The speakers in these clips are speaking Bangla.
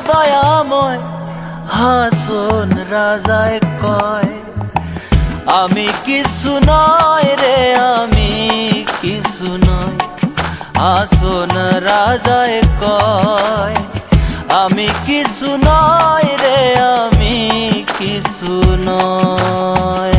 দয়াময় হাসন রাজায় কয় আমি কিছু নয় রে, আমি কিছু নয়। হাসন রাজায় কয় আমি কিছু নয় রে, আমি কিছু নয়।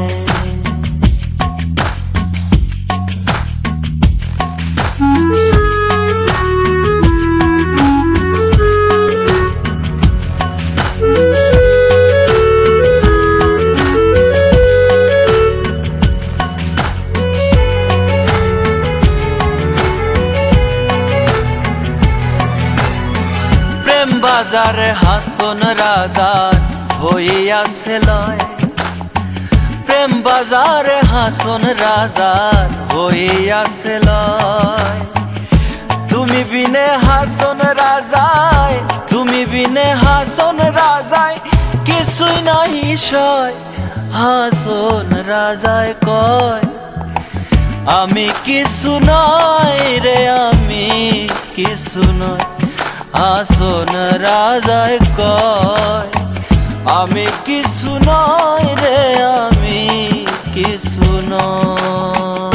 প্রেম বাজারে হাসন রাজার হইয়াছে লয়, প্রেম বাজারে হাসন রাজার হইয়াছে লয়। তুমি বিনে হাসন রাজায়, তুমি বিনে হাসন রাজায় কিছুই নাই সয়। হাসন রাজায় কয় আমি কিছু নয় রে, আমি কিছু নয়। হাসন রাজায় কয় আমি কিছু নয় রে, আমি কিছু নয়।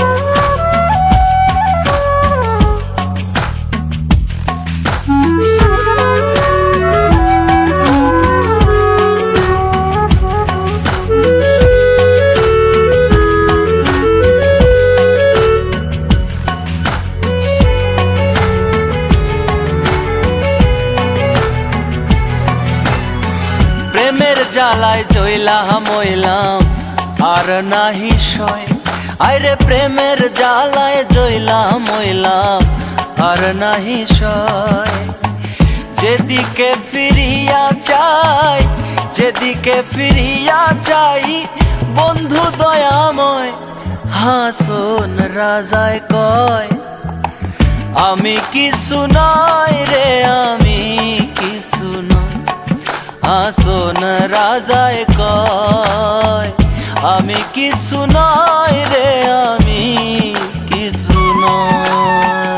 প্রেমের জ্বালায় জইলাম মইলাম আর নাহি সয়, আইরে প্রেমের জ্বালায় জইলাম মইলাম আর নাহি সয়। যেদিকে ফিরিয়া চাই, যেদিকে ফিরিয়া চাই বন্ধু দয়াময় হাসন রাজায় কয় আমি কিছু নয় রে, আমি কিছু নয়। হাসন রাজায় কয় আমি কিছু নয় রে, আমি কিছু নয়।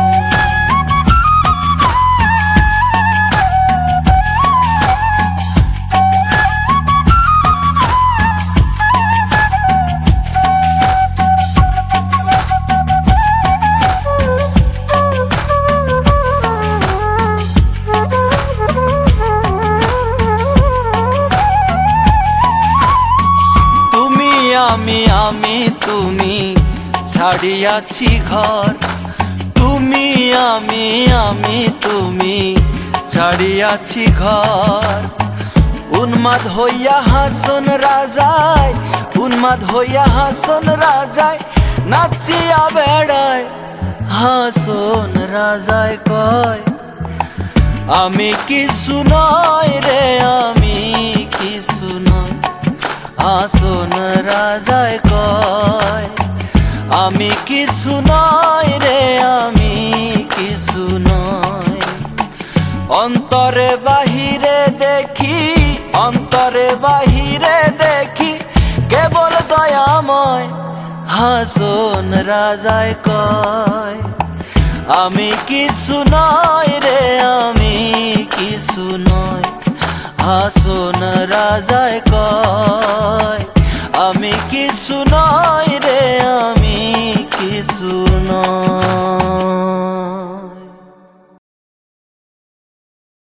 আমি তুমি ছাড়িয়াছি ঘর, তুমি আমি তুমি ছাড়িয়াছি ঘর। উন্মাদ হইয়া হাসন রাজায়, উন্মাদ হইয়া হাসন রাজায় নাচিয়া বেড়ায়। হাসন রাজায় কয় আমি কিছু নয় রে, আমি কিছু নয়। হাসন রাজায় কয় আমি কিছু নয় রে, আমি কিছু নয়। অন্তরে বাহিরে দেখি, অন্তরে বাহিরে দেখি কেবল দয়াময় হাসন রাজায় কয় আমি কিছু নয় রে, আমি কিছু নয়। হাসন রাজায় কয় আমি কিছু নয়